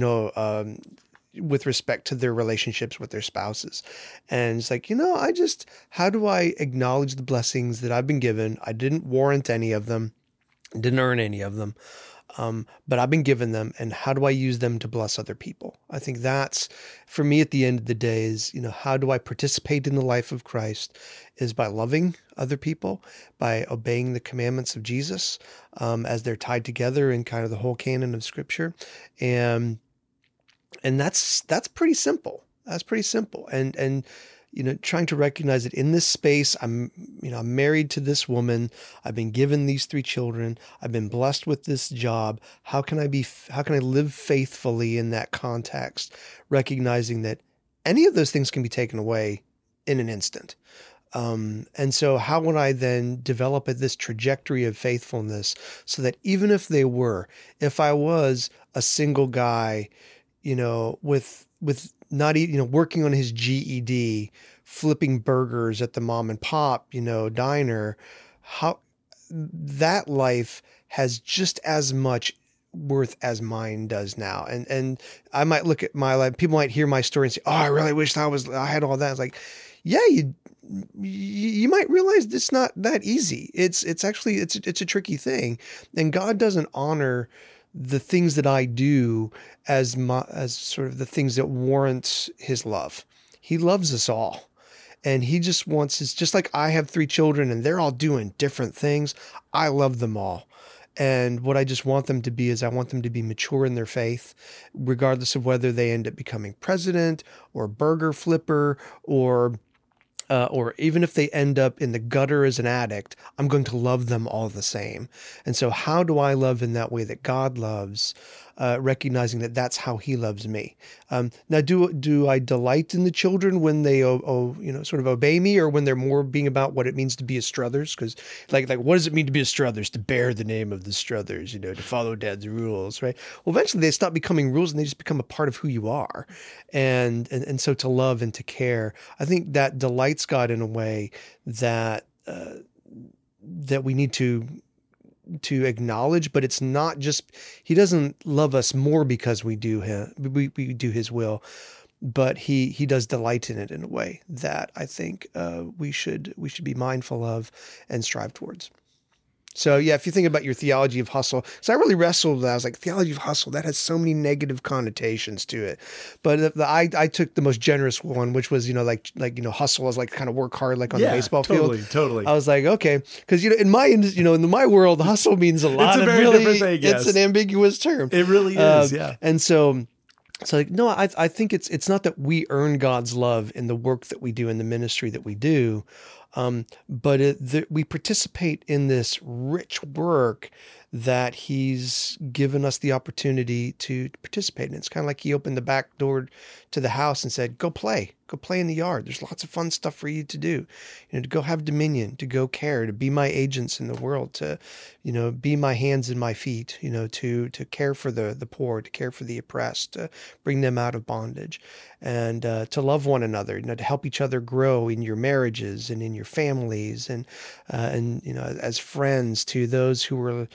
with respect to their relationships with their spouses. And it's like, how do I acknowledge the blessings that I've been given? I didn't warrant any of them, didn't earn any of them. But I've been given them, and how do I use them to bless other people? I think that's, for me at the end of the day, is, how do I participate in the life of Christ is by loving other people, by obeying the commandments of Jesus, as they're tied together in kind of the whole canon of Scripture. And that's pretty simple. That's pretty simple. And trying to recognize that in this space, I'm married to this woman. I've been given these 3 children. I've been blessed with this job. How can I live faithfully in that context, recognizing that any of those things can be taken away in an instant? And so how would I then develop this trajectory of faithfulness so that even if I was a single guy, with not even, working on his GED, flipping burgers at the mom and pop, diner, how that life has just as much worth as mine does now. And I might look at my life, people might hear my story and say, oh, I really wish I had all that. It's like, yeah, you might realize it's not that easy. It's actually a tricky thing. And God doesn't honor the things that I do as sort of the things that warrant his love. He loves us all. And he just wants us, just like I have 3 children and they're all doing different things. I love them all. And what I just want them to be is I want them to be mature in their faith, regardless of whether they end up becoming president or burger flipper or even if they end up in the gutter as an addict, I'm going to love them all the same. And so how do I love in that way that God loves, recognizing that that's how he loves me? Now, do I delight in the children when they, sort of obey me, or when they're more being about what it means to be a Struthers? Because like, what does it mean to be a Struthers? To bear the name of the Struthers, to follow dad's rules, right? Well, eventually they stop becoming rules and they just become a part of who you are. And so to love and to care, I think that delights God in a way that we need to acknowledge, but it's not just, he doesn't love us more because we do his will, but he does delight in it in a way that I think we should be mindful of and strive towards. So yeah, if you think about your theology of hustle, so I really wrestled with that. I was like, theology of hustle, that has so many negative connotations to it. But I took the most generous one, which was, like hustle as like kind of work hard, like on the baseball field. Totally. I was like, okay, because in my world, hustle means a lot. It's a very different thing. Yes. It's an ambiguous term. It really is. Yeah. And so like, no, I think it's not that we earn God's love in the work that we do, in the ministry that we do. But we participate in this rich work that he's given us the opportunity to participate in. It's kind of like he opened the back door to the house and said, go play in the yard. There's lots of fun stuff for you to do, to go have dominion, to go care, to be my agents in the world, to, be my hands and my feet, to care for the poor, to care for the oppressed, to bring them out of bondage, and to love one another, to help each other grow in your marriages and in your families, and as friends to those who are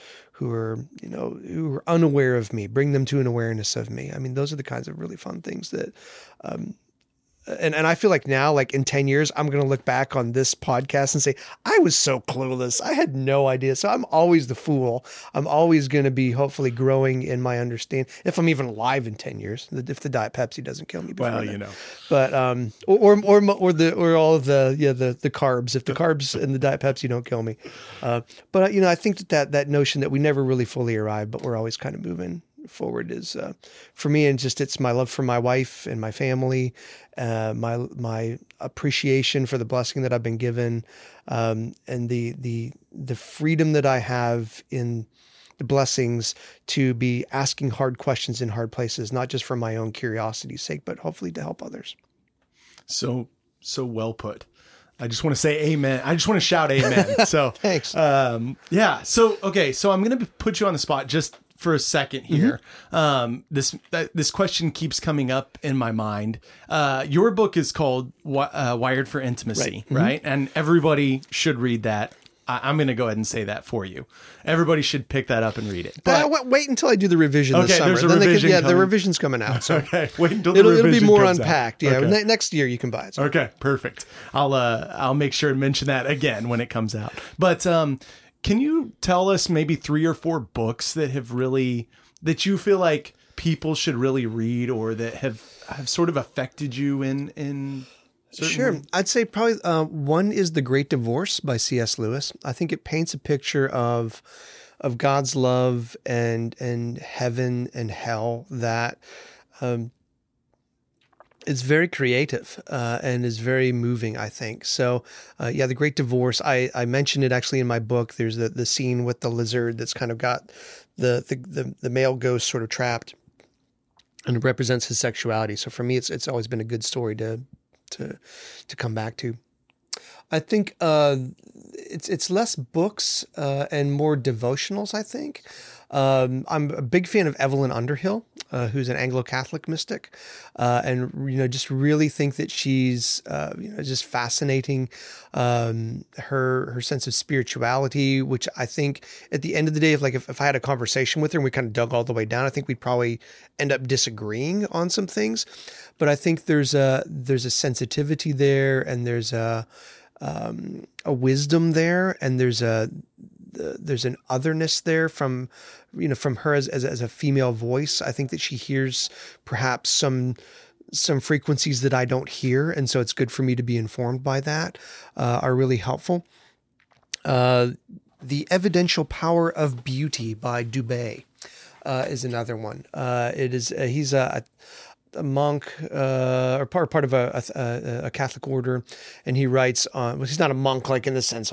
unaware of me, bring them to an awareness of me. I mean, those are the kinds of really fun things that, and I feel like now, like in 10 years, I'm going to look back on this podcast and say, I was so clueless. I had no idea. So I'm always the fool. I'm always going to be hopefully growing in my understanding, if I'm even alive in 10 years, if the Diet Pepsi doesn't kill me before then. But, or all of the carbs, if the carbs and the Diet Pepsi don't kill me. But I think that notion that we never really fully arrive, but we're always kind of moving forward is for me, and just it's my love for my wife and my family, my appreciation for the blessing that I've been given, and the freedom that I have in the blessings to be asking hard questions in hard places, not just for my own curiosity's sake, but hopefully to help others. So well put. I just want to say amen. I just want to shout amen. So thanks. Yeah. So, okay. So I'm going to put you on the spot just for a second here. This question keeps coming up in my mind. Your book is called Wired for Intimacy, right? And everybody should read that. I'm going to go ahead and say that for you. Everybody should pick that up and read it. But wait until I do the revision this summer. There's a revision coming. The revision's coming out. So okay, wait until the revision it'll be more comes unpacked. Out. Yeah, okay. Next year you can buy it. So. Okay, perfect. I'll make sure and mention that again when it comes out. But can you tell us maybe 3 or 4 books that you feel like people should really read, or that have sort of affected you in Sure. I'd say probably one is The Great Divorce by C.S. Lewis. I think it paints a picture of God's love and heaven and hell that is very creative and is very moving, I think. So, The Great Divorce, I mentioned it actually in my book. There's the scene with the lizard that's kind of got the male ghost sort of trapped, and it represents his sexuality. So for me, it's always been a good story to come back to. I think it's less books and more devotionals, I think. I'm a big fan of Evelyn Underhill, who's an Anglo-Catholic mystic, and just really think that she's just fascinating. Her sense of spirituality, which I think at the end of the day, if I had a conversation with her and we kind of dug all the way down, I think we'd probably end up disagreeing on some things. But I think there's a sensitivity there, and there's a wisdom there, and there's an otherness there from her as a female voice. I think that she hears perhaps some frequencies that I don't hear, and so it's good for me to be informed by that. Are really helpful. The Evidential Power of Beauty by Dubé is another one. He's a monk or part of a Catholic order, and he writes on. Well, he's not a monk like in the sense of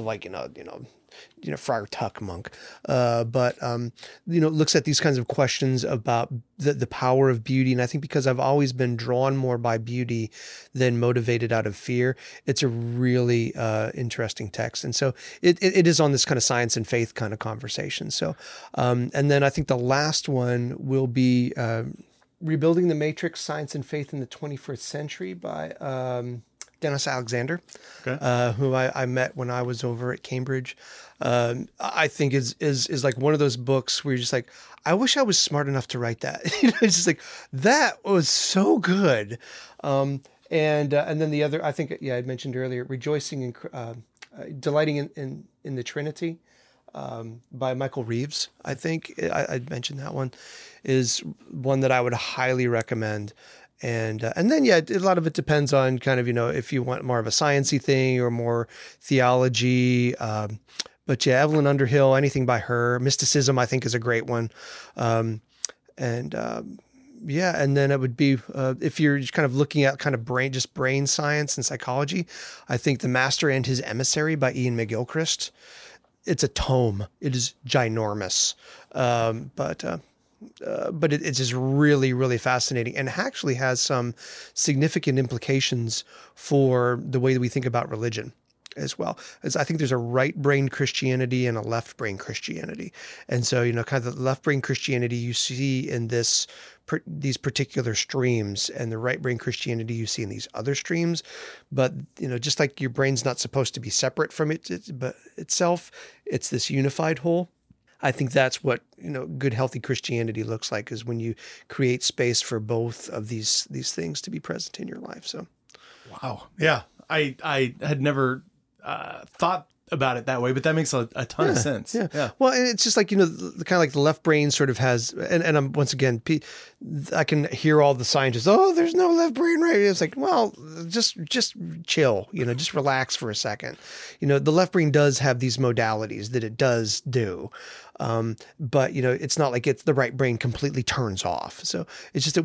Friar Tuck monk, but looks at these kinds of questions about the power of beauty. And I think because I've always been drawn more by beauty than motivated out of fear, it's a really interesting text. And so it is on this kind of science and faith kind of conversation. So, and then I think the last one will be Rebuilding the Matrix: Science and Faith in the 21st Century by Dennis Alexander, who I met when I was over at Cambridge. I think is like one of those books where you're just like, I wish I was smart enough to write that. It's just like, that was so good. And then the other, I think, I'd mentioned earlier, Rejoicing and Delighting in the Trinity by Michael Reeves. I think I'd mentioned that one is one that I would highly recommend. And then, yeah, a lot of it depends on kind of, if you want more of a sciencey thing or more theology. But yeah, Evelyn Underhill, anything by her. Mysticism, I think, is a great one. Yeah, and then it would be, if you're kind of looking at kind of brain science and psychology, I think The Master and His Emissary by Ian McGilchrist. It's a tome. It is ginormous. But it's just really, really fascinating and actually has some significant implications for the way that we think about religion as well. As I think there's a right brain Christianity and a left brain Christianity. And so, kind of the left brain Christianity you see in these particular streams, and the right brain Christianity you see in these other streams. But, just like your brain's not supposed to be separate from but itself, it's this unified whole. I think that's what, good, healthy Christianity looks like, is when you create space for both of these things to be present in your life. So, wow. Yeah. I had never thought about it that way, but that makes a ton of sense. Yeah. Well, and it's just like, kind of like the left brain sort of has, and I'm once again, I can hear all the scientists, oh, there's no left brain, right? It's like, well, just chill, just relax for a second. The left brain does have these modalities that it does do. But it's not like the right brain completely turns off. So it's just that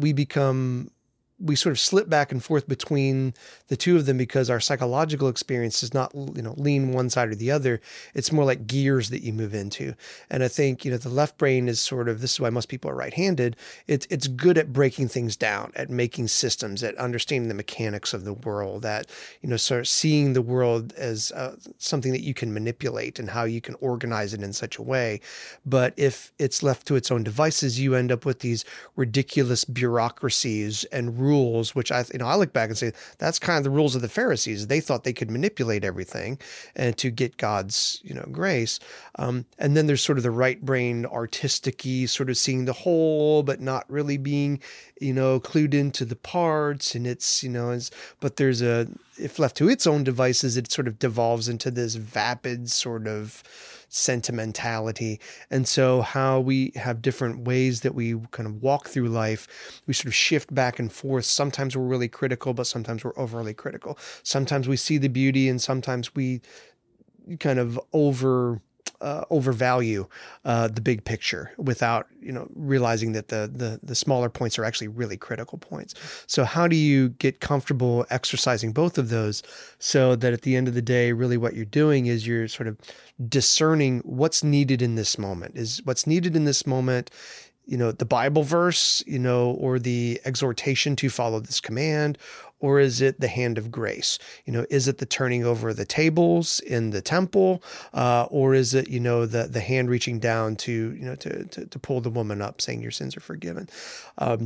we sort of slip back and forth between the two of them because our psychological experience does not, lean one side or the other. It's more like gears that you move into. And I think, the left brain is sort of, this is why most people are right-handed. It's good at breaking things down, at making systems, at understanding the mechanics of the world, at, sort of seeing the world as something that you can manipulate and how you can organize it in such a way. But if it's left to its own devices, you end up with these ridiculous bureaucracies and rules, which I look back and say that's kind of the rules of the Pharisees. They thought they could manipulate everything and to get God's, grace. And then there's sort of the right brain artistic-y, sort of seeing the whole, but not really being, clued into the parts. And it's, but there's if left to its own devices, it sort of devolves into this vapid sort of sentimentality. And so how we have different ways that we kind of walk through life, we sort of shift back and forth. Sometimes we're really critical, but sometimes we're overly critical. Sometimes we see the beauty, and sometimes we kind of overvalue the big picture without realizing that the smaller points are actually really critical points. So how do you get comfortable exercising both of those so that at the end of the day, really what you're doing is you're sort of discerning what's needed in this moment? Is what's needed in this moment the Bible verse, or the exhortation to follow this command, or is it the hand of grace? Is it the turning over the tables in the temple, or is it, the hand reaching down to pull the woman up, saying your sins are forgiven? And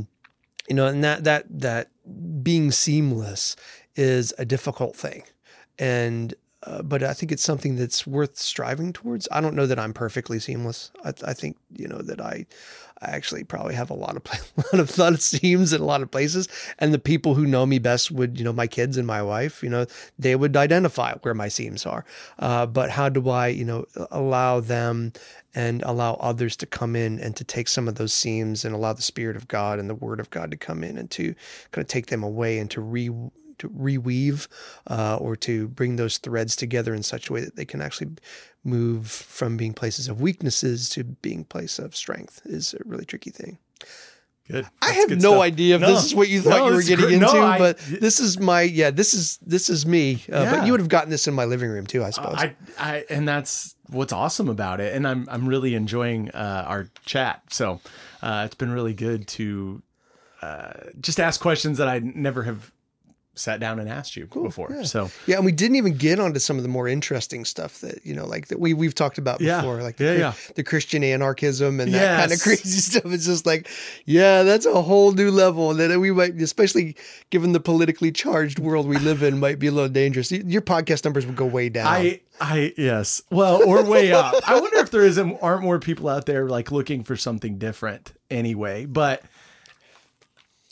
that being seamless is a difficult thing. And but I think it's something that's worth striving towards. I don't know that I'm perfectly seamless. I think, that I actually probably have a lot of seams in a lot of places. And the people who know me best would, my kids and my wife, they would identify where my seams are. But how do I, allow them and allow others to come in and to take some of those seams and allow the Spirit of God and the Word of God to come in and to kind of take them away and to reweave or to bring those threads together in such a way that they can actually move from being places of weaknesses to being place of strength is a really tricky thing. Good. I have no idea if this is what you thought you were getting into, but this is this is me. But you would have gotten this in my living room too, I suppose. And that's what's awesome about it. And I'm really enjoying our chat. So it's been really good to just ask questions that I never have sat down and asked you before. Yeah. So and we didn't even get onto some of the more interesting stuff that, like that we've talked about before, like the Christian anarchism and that kind of crazy stuff. It's just like, that's a whole new level that we might, especially given the politically charged world we live in, might be a little dangerous. Your podcast numbers would go way down. Yes. Well, or way up. I wonder if there aren't more people out there like looking for something different anyway, but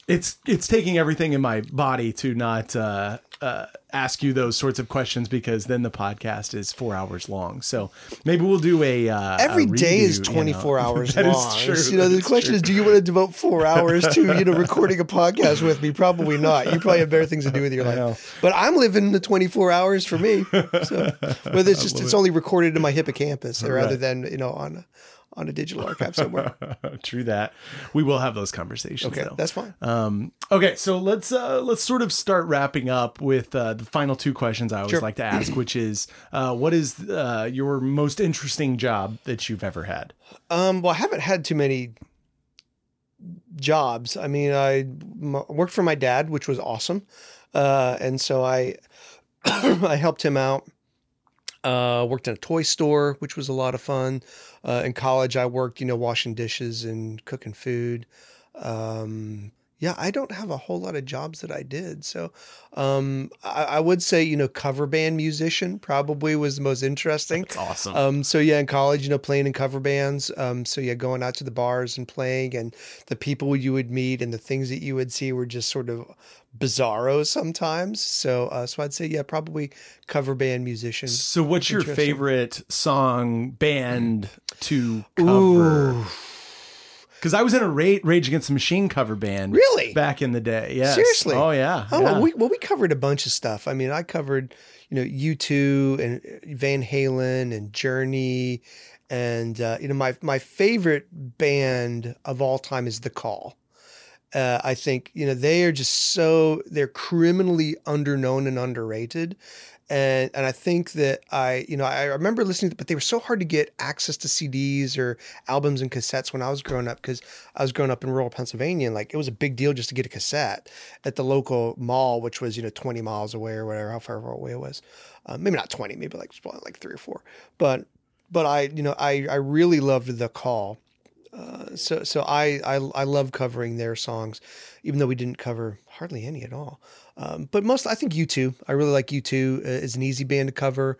It's taking everything in my body to not ask you those sorts of questions, because then the podcast is 4 hours long. So maybe we'll do every day is 24 hours long. The question is, do you want to devote 4 hours to recording a podcast with me? Probably not. You probably have better things to do with your life. But I'm living the 24 hours for me. So whether it's only recorded in my hippocampus rather than on a digital archive somewhere. True that. We will have those conversations. Okay, though. that's fine. Okay, so let's sort of start wrapping up with the final two questions I always like to ask, which is, what is your most interesting job that you've ever had? Well, I haven't had too many jobs. I mean, I worked for my dad, which was awesome, and so I I helped him out. Worked in a toy store, which was a lot of fun. In college, I worked, washing dishes and cooking food. I don't have a whole lot of jobs that I did. So I would say, cover band musician probably was the most interesting. That's awesome. In college, playing in cover bands. Going out to the bars and playing, and the people you would meet and the things that you would see were just sort of bizarro sometimes. So I'd say, probably cover band musician. So what's your favorite song band to cover? Because I was in a Rage Against the Machine cover band. Really? Back in the day. Yes. Seriously? Oh, yeah. Oh, yeah. We covered a bunch of stuff. I mean, I covered, U2 and Van Halen and Journey. And, my favorite band of all time is The Call. I think, they are just they're criminally underknown and underrated. And I think that I remember listening, but they were so hard to get access to CDs or albums and cassettes when I was growing up, because I was growing up in rural Pennsylvania, and it was a big deal just to get a cassette at the local mall, which was, 20 miles away or whatever, how far away it was. Maybe not 20, maybe like 3 or 4. But I really loved The Call. So I love covering their songs, even though we didn't cover hardly any at all. But I think U2. I really like U2. It's an easy band to cover.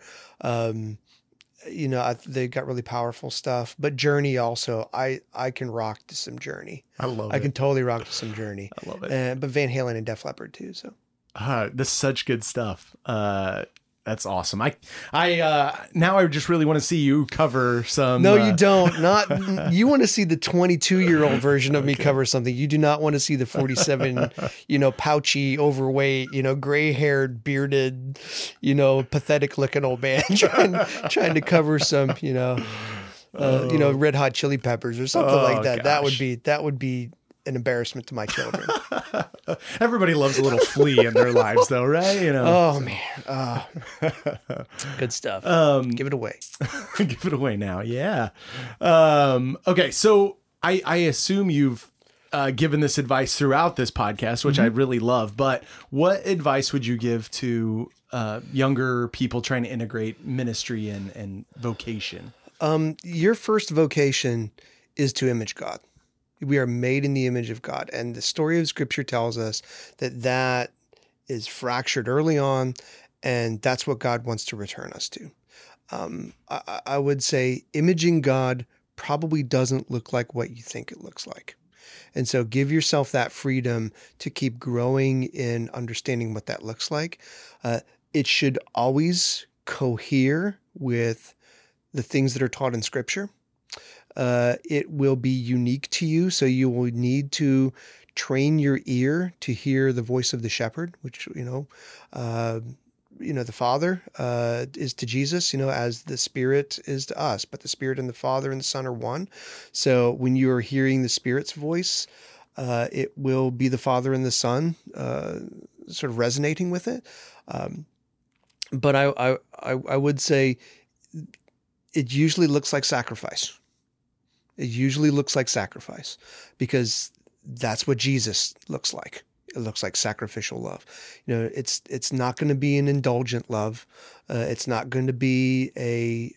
They got really powerful stuff. But Journey also, I can rock to some Journey. I can totally rock to some Journey. I love it. But Van Halen and Def Leppard too. So. This is such good stuff. That's awesome. I now I just really want to see you cover some. No, you don't. Not you want to see the 22-year-old version of me cover something. You do not want to see the 47, pouchy, overweight, gray-haired, bearded, pathetic looking old man trying to cover some, Red Hot Chili Peppers or something like that. Gosh. That would be an embarrassment to my children. Everybody loves a little flea in their lives, though, right? Oh man, good stuff. Give it away. Give it away now. Yeah. Okay, so I assume you've given this advice throughout this podcast, which I really love. But what advice would you give to younger people trying to integrate ministry and vocation? Your first vocation is to image God. We are made in the image of God. And the story of Scripture tells us that is fractured early on, and that's what God wants to return us to. I would say imaging God probably doesn't look like what you think it looks like. And so give yourself that freedom to keep growing in understanding what that looks like. It should always cohere with the things that are taught in Scripture. It will be unique to you, so you will need to train your ear to hear the voice of the shepherd, which, the Father is to Jesus, as the Spirit is to us, but the Spirit and the Father and the Son are one. So when you are hearing the Spirit's voice, it will be the Father and the Son sort of resonating with it. But I would say it usually looks like sacrifice. It usually looks like sacrifice, because that's what Jesus looks like. It looks like sacrificial love. It's not going to be an indulgent love. It's not going to be a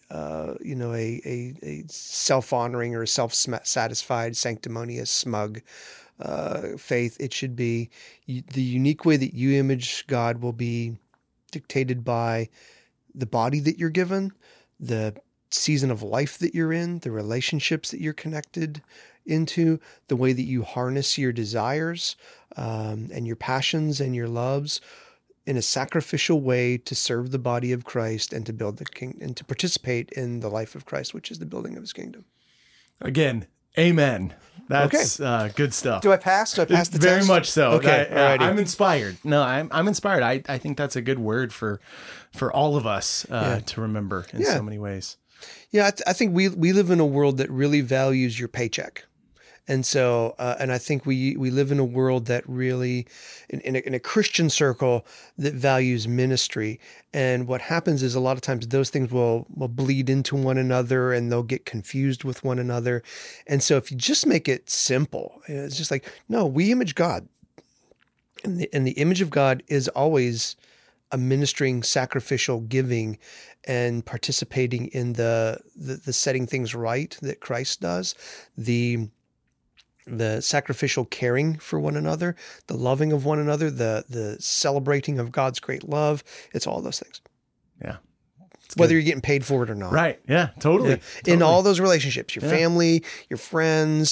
self-honoring or a self-satisfied, sanctimonious, smug faith. It should be the unique way that you image God will be dictated by the body that you're given, the season of life that you're in, the relationships that you're connected into, the way that you harness your desires and your passions and your loves in a sacrificial way to serve the body of Christ and to build the kingdom and to participate in the life of Christ, which is the building of his kingdom. Again, amen. That's good stuff. Do I pass? Do I pass the Very test? much so. Okay. I'm inspired. No, I'm inspired. I think that's a good word for all of us to remember in so many ways. Yeah, I think we live in a world that really values your paycheck. And so, and I think we live in a world that really, in a Christian circle, that values ministry. And what happens is a lot of times those things will bleed into one another, and they'll get confused with one another. And so, if you just make it simple, it's just like, no, we image God, and the image of God is always a ministering, sacrificial giving, and participating in the setting things right that Christ does, the sacrificial caring for one another, the loving of one another, the celebrating of God's great love. It's all those things. Yeah. Whether you're getting paid for it or not. Right. Yeah, totally. Yeah. Totally. In all those relationships, your family, your friends,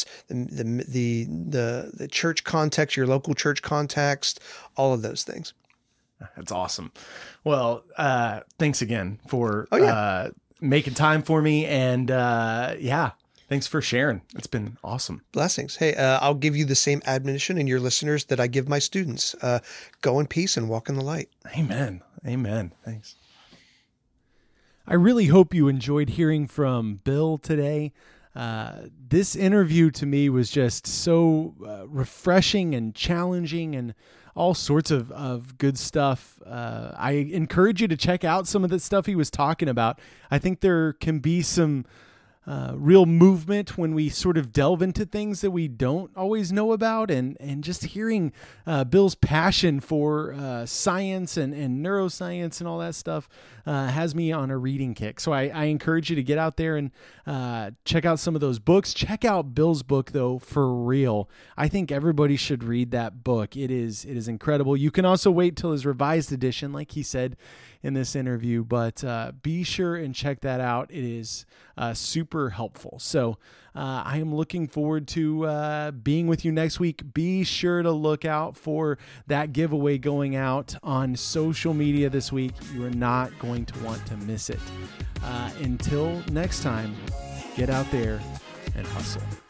the church context, your local church context, all of those things. That's awesome. Well, thanks again for making time for me. And thanks for sharing. It's been awesome. Blessings. Hey, I'll give you the same admonition and your listeners that I give my students. Go in peace and walk in the light. Amen. Amen. Thanks. I really hope you enjoyed hearing from Bill today. This interview to me was just so refreshing and challenging and all sorts of good stuff. I encourage you to check out some of the stuff he was talking about. I think there can be some real movement when we sort of delve into things that we don't always know about, and just hearing Bill's passion for science and neuroscience and all that stuff has me on a reading kick. So I encourage you to get out there and check out some of those books. Check out Bill's book, though, for real. I think everybody should read that book. It is incredible. You can also wait till his revised edition, like he said in this interview, but be sure and check that out. It is super helpful. So I am looking forward to being with you next week. Be sure to look out for that giveaway going out on social media this week. You are not going to want to miss it. Until next time, get out there and hustle.